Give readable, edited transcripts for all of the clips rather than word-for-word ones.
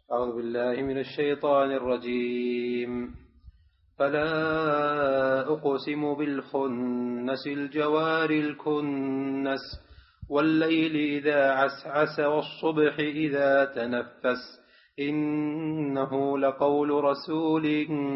أعوذ بالله من الشيطان الرجيم. فلا أقسم بالخنس الجوار الكنس والليل إذا عسعس والصبح إذا تنفس إنه لقول رسول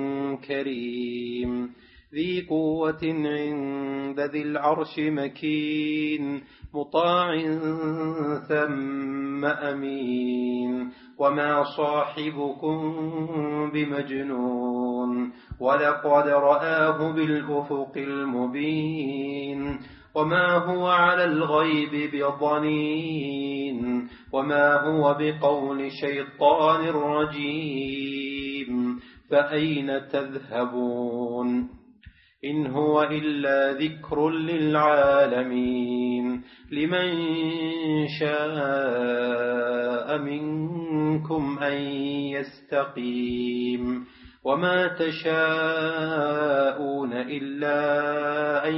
كريم ذي قوة عند ذي العرش مكين مطاع ثم أمين وما صاحبكم بمجنون ولقد رآه بالأفق المبين وما هو على الغيب بضنين وما هو بقول شيطان رجيم فأين تذهبون إن هو إلا ذكر للعالمين لمن شاء منكم أن يستقيم وما تشاءون إلا أن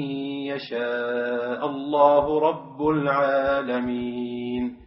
يشاء الله رب العالمين.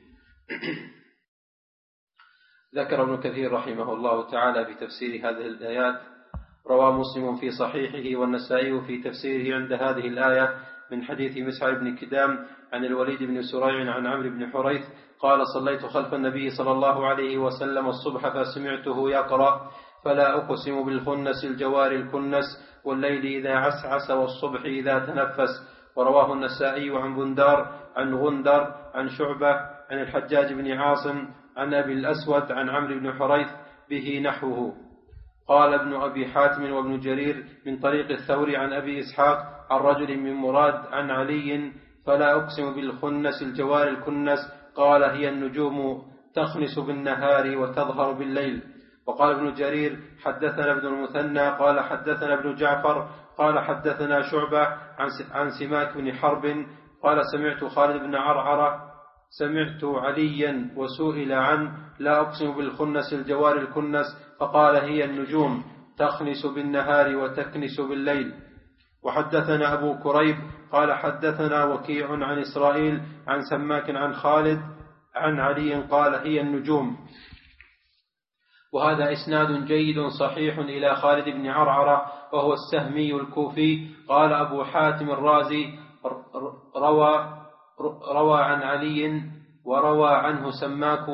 ذكر ابن كثير رحمه الله تعالى في تفسير هذه الآيات روى مسلم في صحيحه والنسائي في تفسيره عند هذه الآية من حديث مسعر بن كدام عن الوليد بن سريع عن عمرو بن حريث قال صليت خلف النبي صلى الله عليه وسلم الصبح فسمعته يقرأ فلا أقسم بالخنس الجوار الكنس والليل إذا عسعس والصبح إذا تنفس. ورواه النسائي عن بندار عن غندر عن شعبة عن الحجاج بن عاصم عن أبي الأسود عن عمرو بن حريث به نحوه. قال ابن أبي حاتم وابن جرير من طريق الثوري عن أبي إسحاق عن رجل من مراد عن علي فلا أقسم بالخنس الجوار الكنس قال هي النجوم تخنس بالنهار وتظهر بالليل. وقال ابن جرير حدثنا ابن المثنى قال حدثنا ابن جعفر قال حدثنا شعبة عن سماك بن حرب قال سمعت خالد بن عرعرة سمعت عليا وسئل عن لا أقسم بالخنس الجوار الكنس فقال هي النجوم تخنس بالنهار وتكنس بالليل. وحدثنا أبو كريب قال حدثنا وكيع عن إسرائيل عن سماك عن خالد عن علي قال هي النجوم. وهذا إسناد جيد صحيح إلى خالد بن عرعرة وهو السهمي الكوفي. قال أبو حاتم الرازي روى عن علي وروى عنه سماك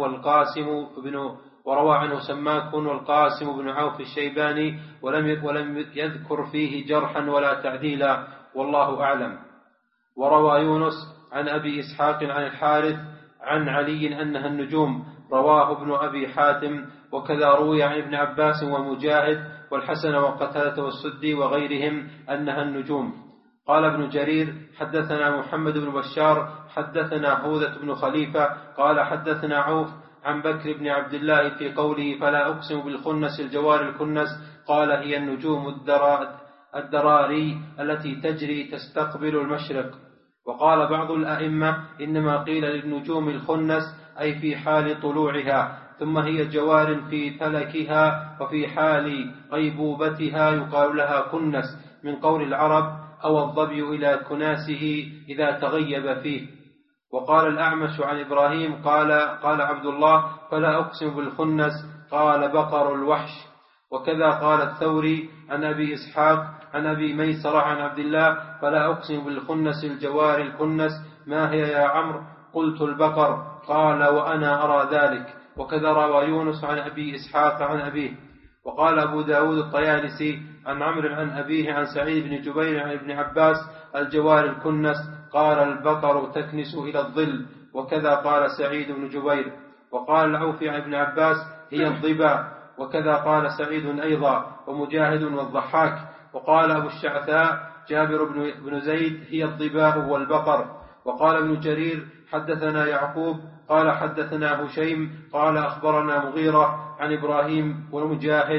والقاسم بن عوف الشيباني ولم يذكر فيه جرحا ولا تعديلا والله أعلم. وروى يونس عن أبي إسحاق عن الحارث عن علي أنها النجوم رواه ابن أبي حاتم. وكذا روي عن ابن عباس ومجاهد والحسن وقتادة والسدي وغيرهم أنها النجوم. قال ابن جرير حدثنا محمد بن بشار حدثنا حوذة بن خليفة قال حدثنا عوف عن بكر بن عبد الله في قوله فلا أقسم بالخنس الجوار الكنس قال هي النجوم الدراري التي تجري تستقبل المشرق. وقال بعض الأئمة إنما قيل للنجوم الخنس أي في حال طلوعها ثم هي جوار في فلكها وفي حال غيبوبتها يقال لها كنس من قول العرب أو الظبي إلى كناسه إذا تغيب فيه. وقال الأعمش عن إبراهيم قال عبد الله فلا أقسم بالخنس قال بقر الوحش. وكذا قال الثوري عن أبي إسحاق عن أبي ميسرة عن عبد الله فلا أقسم بالخنس الجوار الكنس ما هي يا عمرو قلت البقر قال وأنا أرى ذلك. وكذا روى يونس عن أبي إسحاق عن أبيه. وقال أبو داود الطيالسي عن عمرو عن أبيه عن سعيد بن جبير عن ابن عباس الجوار الكنس قال البقر تكنس إلى الظل. وكذا قال سعيد بن جبير. وقال العوفي عن ابن عباس هي الضباء. وكذا قال سعيد أيضا ومجاهد والضحاك. وقال أبو الشعثاء جابر بن زيد هي الضباء والبقر. وقال ابن جرير حدثنا يعقوب قال حدثنا هشيم قال أخبرنا مغيرة عن إبراهيم ومجاهد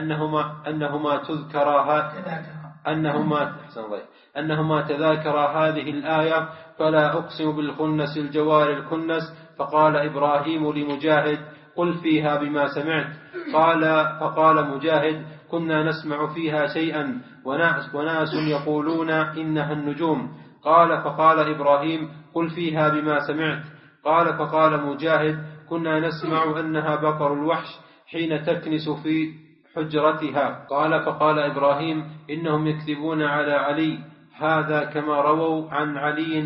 أنهما تذاكرا هذه الآية فلا أقسم بالخنس الجوار الكنس فقال إبراهيم لمجاهد قل فيها بما سمعت فقال مجاهد كنا نسمع فيها شيئا وناس يقولون إنها النجوم فقال إبراهيم قل فيها بما سمعت فقال مجاهد كنا نسمع أنها بقر الوحش حين تكنس في حجرتها. قال فقال إبراهيم إنهم يكذبون على علي، هذا كما رووا عن علي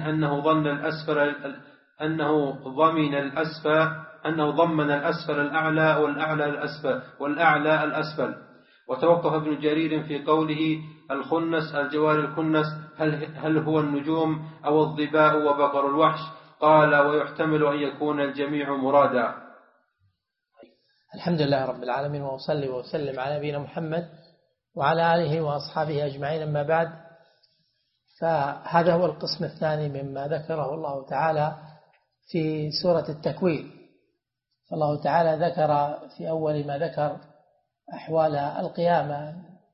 أنه ضمن الأسفل الأعلى والأعلى الأسفل. وتوقف ابن جرير في قوله الخنس الجوار الكنس هل هو النجوم أو الظباء وبقر الوحش؟ قال ويحتمل أن يكون الجميع مرادا. الحمد لله رب العالمين، وأصلي وأسلم على نبينا محمد وعلى آله وأصحابه أجمعين، أما بعد، فهذا هو القسم الثاني مما ذكره الله تعالى في سورة التكوير. فالله تعالى ذكر في أول ما ذكر أحوال القيامة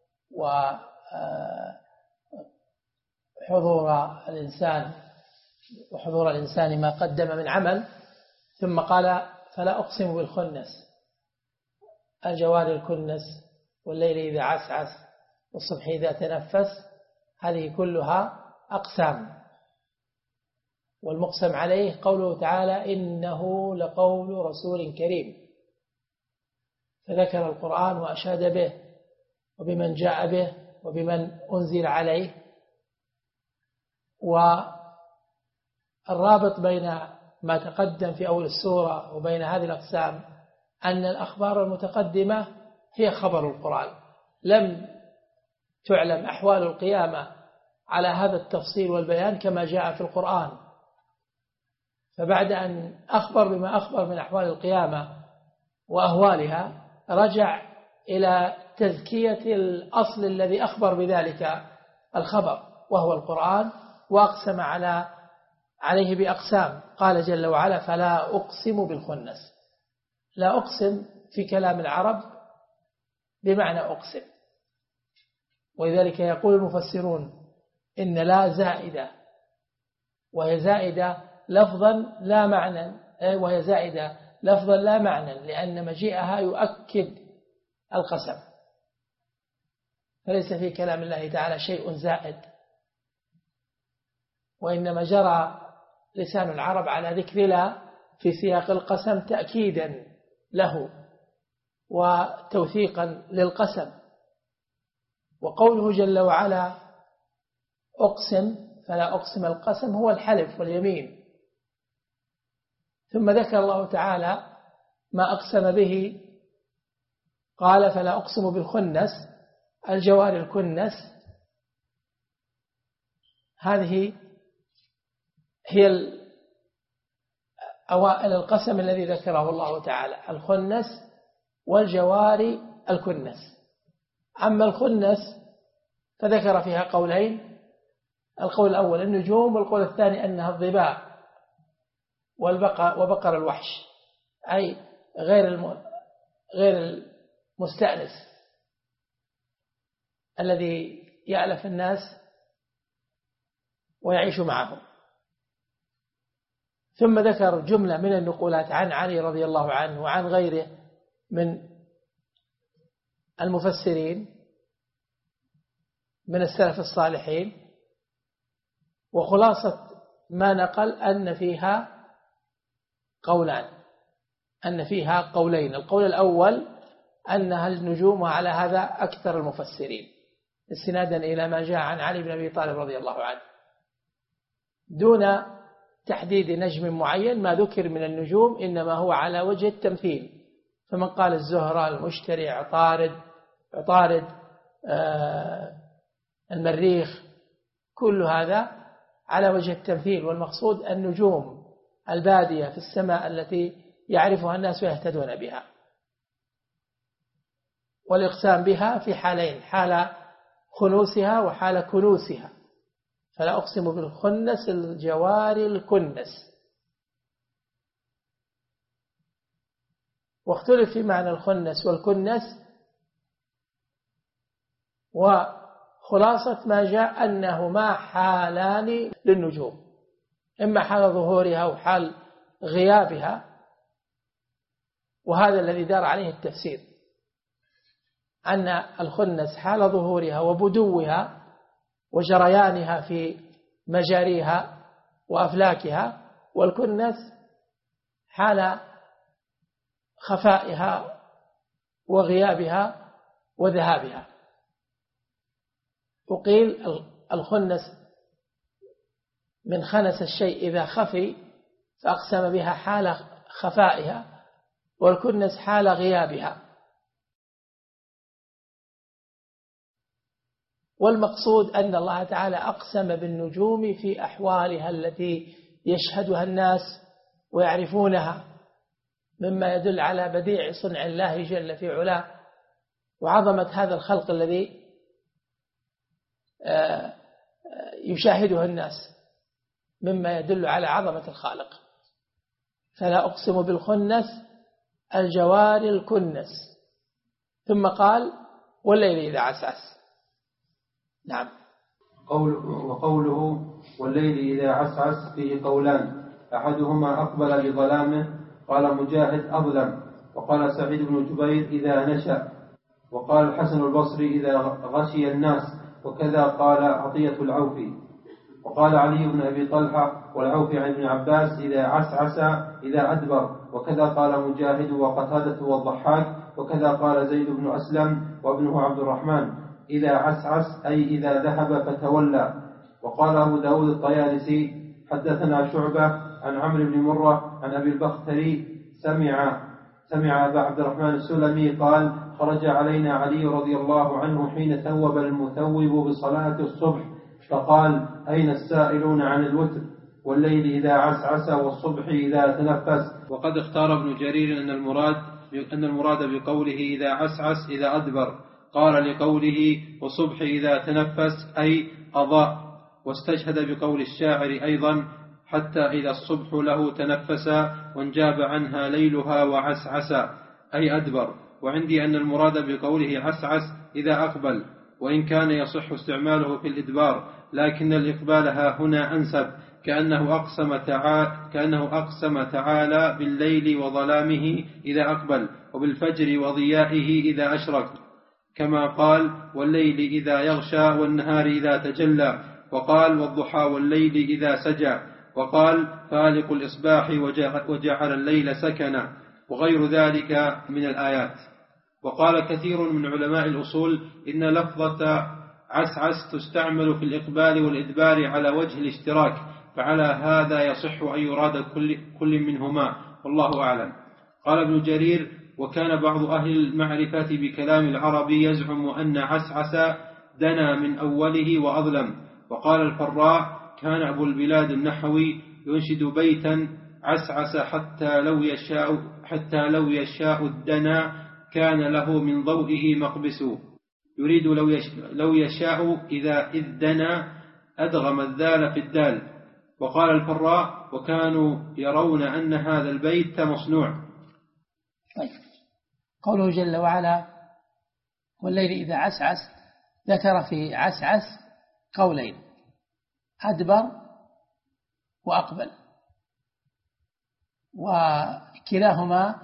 وحضور الإنسان ما قدم من عمل، ثم قال فلا أقسم بالخنس الجوار الكنس والليل إذا عسعس والصبح إذا تنفس. هذه كلها أقسام، والمقسم عليه قوله تعالى إنه لقول رسول كريم، فذكر القرآن وأشاد به وبمن جاء به وبمن أنزل عليه. والرابط بين ما تقدم في أول السورة وبين هذه الأقسام أن الأخبار المتقدمة هي خبر القرآن، لم تعلم أحوال القيامة على هذا التفصيل والبيان كما جاء في القرآن. فبعد أن أخبر بما أخبر من أحوال القيامة وأهوالها، رجع إلى تزكية الأصل الذي أخبر بذلك الخبر وهو القرآن، وأقسم عليه بأقسام. قال جل وعلا فلا أقسم بالخنس. لا أقسم في كلام العرب بمعنى أقسم، ولذلك يقول المفسرون إن لا زائدة، وهي زائدة لفظا لا معنى، لأن مجيئها يؤكد القسم، فليس في كلام الله تعالى شيء زائد، وإنما جرى لسان العرب على ذكر لا في سياق القسم تأكيدا له وتوثيقا للقسم. وقوله جل وعلا أقسم فلا أقسم، القسم هو الحلف واليمين. ثم ذكر الله تعالى ما أقسم به، قال فلا أقسم بالخنس الجوار الكنس. هذه هي أوائل القسم الذي ذكره الله تعالى، الخنس والجوار الكنس. أما الخنس فذكر فيها قولين، القول الأول النجوم، والقول الثاني أنها الظباء وبقر الوحش، أي غير المستأنس الذي يألف الناس ويعيش معهم. ثم ذكر جملة من النقولات عن علي رضي الله عنه وعن غيره من المفسرين من السلف الصالحين، وخلاصة ما نقل أن فيها قولين. القول الأول أنها النجوم، وعلى هذا أكثر المفسرين، استنادا إلى ما جاء عن علي بن أبي طالب رضي الله عنه، دون تحديد نجم معين. ما ذكر من النجوم إنما هو على وجه التمثيل، فمن قال الزهرة، المشتري، عطارد، المريخ، كل هذا على وجه التمثيل، والمقصود النجوم البادية في السماء التي يعرفها الناس ويهتدون بها. والإقسام بها في حالين، حال خنوسها وحال كنوسها. فلا أقسم بالخنس الجوار الكنس. واختلف في معنى الخنس والكنس، وخلاصة ما جاء أنهما حالان للنجوم، إما حال ظهورها وحال غيابها، وهذا الذي دار عليه التفسير، أن الخنس حال ظهورها وبدوها وجريانها في مجاريها وأفلاكها، والكنس حال خفائها وغيابها وذهابها. وقيل الخنس من خنس الشيء إذا خفي فأقسم بها حال خفائها، والكنس حال غيابها. والمقصود أن الله تعالى أقسم بالنجوم في أحوالها التي يشهدها الناس ويعرفونها، مما يدل على بديع صنع الله جل في علاه وعظمة هذا الخلق الذي يشاهده الناس، مما يدل على عظمة الخالق. فلا أقسم بالخنس الجوار الكنس، ثم قال والليل إذا عسعس. نعم. وقوله والليل إذا عسعس فيه قولان، أحدهما أقبل بظلامه، قال مجاهد أظلم، وقال سعيد بن جبير إذا نشأ، وقال الحسن البصري إذا غشي الناس، وكذا قال عطية العوفي. وقال علي بن أبي طلحة والعوفي عن ابن عباس إذا عسعس إذا أدبر، وكذا قال مجاهد وقتادة والضحاك، وكذا قال زيد بن أسلم وابنه عبد الرحمن إذا عسعس أي إذا ذهب فتولى. وقال أبو داود الطيالسي حدثنا شعبة عن عمرو بن مرة عن أبي البختري سمع أبا عبد الرحمن السلمي قال خرج علينا علي رضي الله عنه حين ثوب المثوب بصلاة الصبح، فقال أين السائلون عن الوتر والليل إذا عسعس والصبح إذا تنفس. وقد اختار ابن جرير أن المراد بقوله إذا عسعس إذا أدبر، قال لقوله والصبح إذا تنفس أي أضاء، واستشهد بقول الشاعر أيضا حتى إذا الصبح له تنفس وانجاب عنها ليلها وعسعس أي أدبر. وعندي أن المراد بقوله عسعس إذا أقبل، وإن كان يصح استعماله في الإدبار، لكن الإقبال ها هنا أنسب، كأنه أقسم تعالى بالليل وظلامه إذا أقبل، وبالفجر وضيائه إذا أشرق، كما قال والليل إذا يغشى والنهار إذا تجلى، وقال والضحى والليل إذا سجى، وقال فالق الإصباح وجعل الليل سكنا، وغير ذلك من الآيات. وقال كثير من علماء الأصول إن لفظة عسعس تستعمل في الإقبال والإدبار على وجه الاشتراك، فعلى هذا يصح أن يراد كل منهما، والله أعلم. قال ابن جرير وكان بعض أهل المعرفة بكلام العرب يزعم أن عسعس دنا من أوله وأظلم. وقال الفراء كان أبو البلاد النحوي ينشد بيتا عسعس حتى لو يشاء الدنا كان له من ضوئه مقبس، يريد لو يشاء إذ دنا أدغم الذال في الدال. وقال الفراء وكانوا يرون أن هذا البيت مصنوع. قوله جل وعلا والليل إذا عسعس، ذكر في عسعس قولين، أدبر وأقبل، وكلاهما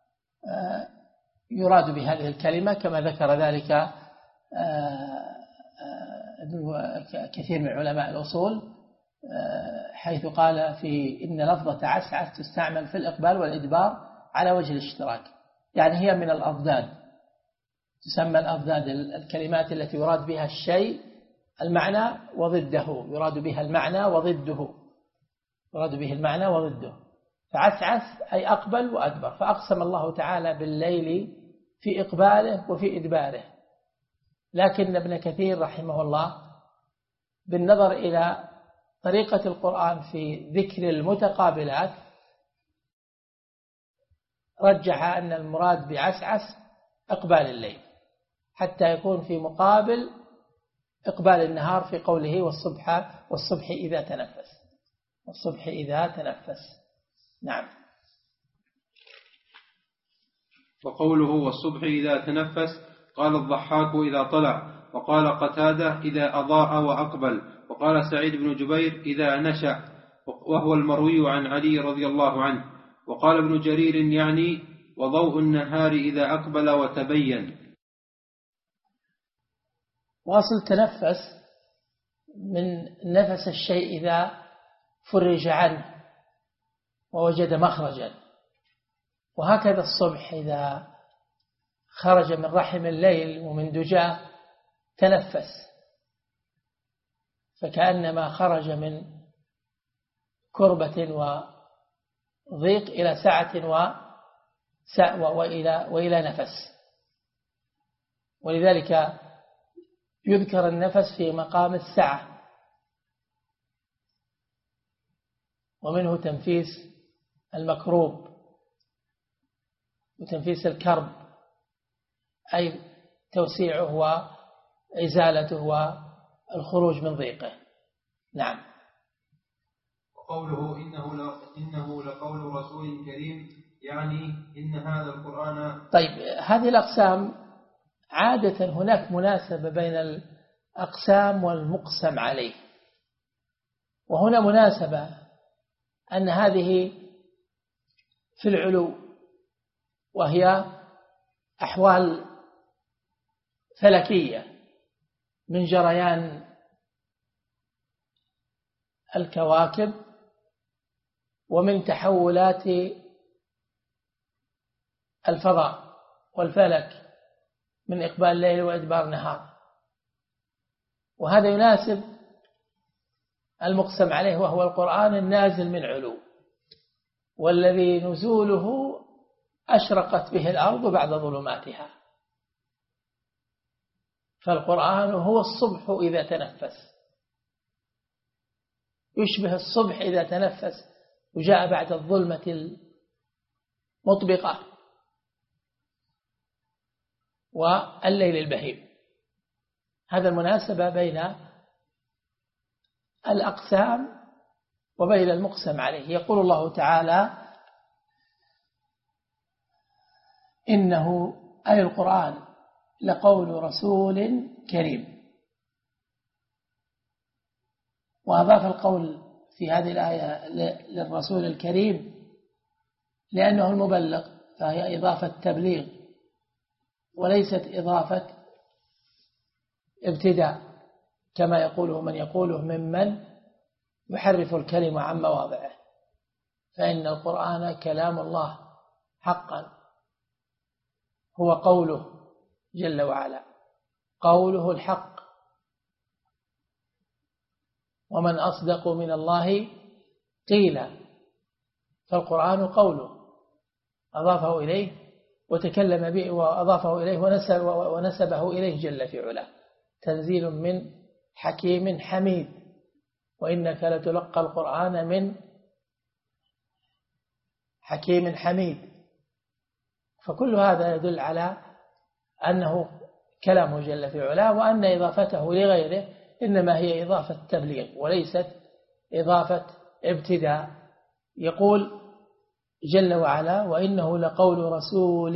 يراد بهذه الكلمة كما ذكر ذلك كثير من علماء الأصول، حيث قال في إن لفظة عسعس تستعمل في الإقبال والإدبار على وجه الاشتراك، يعني هي من الأضداد، تسمى الأضداد الكلمات التي يراد بها الشيء المعنى وضده، يراد بها المعنى وضده، يراد به المعنى وضده. فعسعس أي أقبل وأدبر، فأقسم الله تعالى بالليل في إقباله وفي إدباره. لكن ابن كثير رحمه الله بالنظر إلى طريقة القرآن في ذكر المتقابلات رجح أن المراد بعسعس إقبال الليل، حتى يكون في مقابل إقبال النهار في قوله والصبح إذا تنفس، والصبح إذا تنفس. نعم. وقوله والصبح إذا تنفس قال الضحاك إذا طلع، وقال قتادة إذا أضاء وأقبل، وقال سعيد بن جبير إذا نشأ، وهو المروي عن علي رضي الله عنه. وقال ابن جرير يعني وضوء النهار إذا أقبل وتبين. واصل تنفس من نفس الشيء إذا فرج عنه ووجد مخرجا، وهكذا الصبح إذا خرج من رحم الليل ومن دجاه تنفس، فكأنما خرج من كربة وضيق إلى سعة وإلى نفس. ولذلك يذكر النفس في مقام السعة، ومنه تنفيس المكروب وتنفيس الكرب، أي توسيعه وإزالته والخروج من ضيقه. نعم. وقوله إنه لقول رسول كريم، يعني إن هذا القرآن. طيب، هذه الأقسام عادة هناك مناسبة بين الأقسام والمقسم عليه، وهنا مناسبة أن هذه في العلو، وهي أحوال فلكية من جريان الكواكب ومن تحولات الفضاء والفلك من إقبال الليل وإدبار النهار، وهذا يناسب المقسم عليه وهو القرآن النازل من علو، والذي نزوله أشرقت به الأرض بعد ظلماتها. فالقرآن هو الصبح إذا تنفس، يشبه الصبح إذا تنفس وجاء بعد الظلمة المطبقة والليل البهيم. هذا المناسبة بين الأقسام وبين المقسم عليه. يقول الله تعالى: إنه أي القرآن لقول رسول كريم. وأضاف القول في هذه الآية للرسول الكريم لأنه المبلغ، فهي إضافة تبليغ وليست إضافة ابتداء كما يقوله من يقوله ممن يحرف الكلمة عن مواضعه، فإن القرآن كلام الله حقا، هو قوله جل وعلا، قوله الحق، ومن أصدق من الله قيلا. فالقرآن قوله أضافه إليه وتكلم به وأضافه إليه ونسبه إليه جل في علاه، تنزيل من حكيم حميد، وإنك لتلقى القرآن من حكيم حميد. فكل هذا يدل على أنه كلامه جل في علاه، وأن إضافته لغيره إنما هي إضافة تبليغ وليست إضافة ابتداء. يقول جل وعلا: وإنه لقول رسول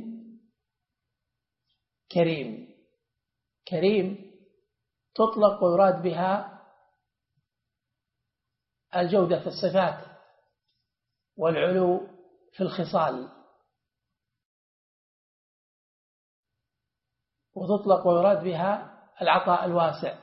كريم. كريم تطلق ويراد بها الجودة في الصفات والعلو في الخصال، وتطلق ويراد بها العطاء الواسع.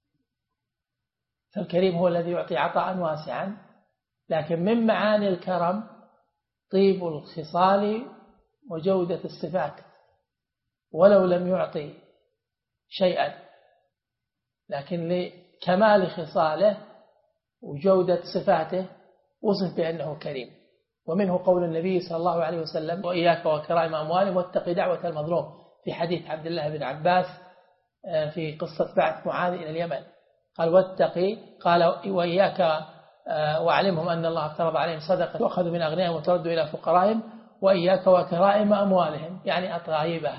فالكريم هو الذي يعطي عطاء واسعا، لكن من معاني الكرم طيب الخصال وجودة الصفات، ولو لم يعطي شيئا لكن لكمال خصاله وجودة صفاته وصف بأنه كريم. ومنه قول النبي صلى الله عليه وسلم: وإياك وكرائم أموالهم واتق دعوة المظلوم، في حديث عبد الله بن عباس في قصة بعث معاذ إلى اليمن، قال: واتقي، قال: وإياك واعلمهم أن الله افترض عليهم صدقة وأخذوا من أغنيائهم وتردوا إلى فقرائهم، وإياك وكرائم أموالهم، يعني أطايبها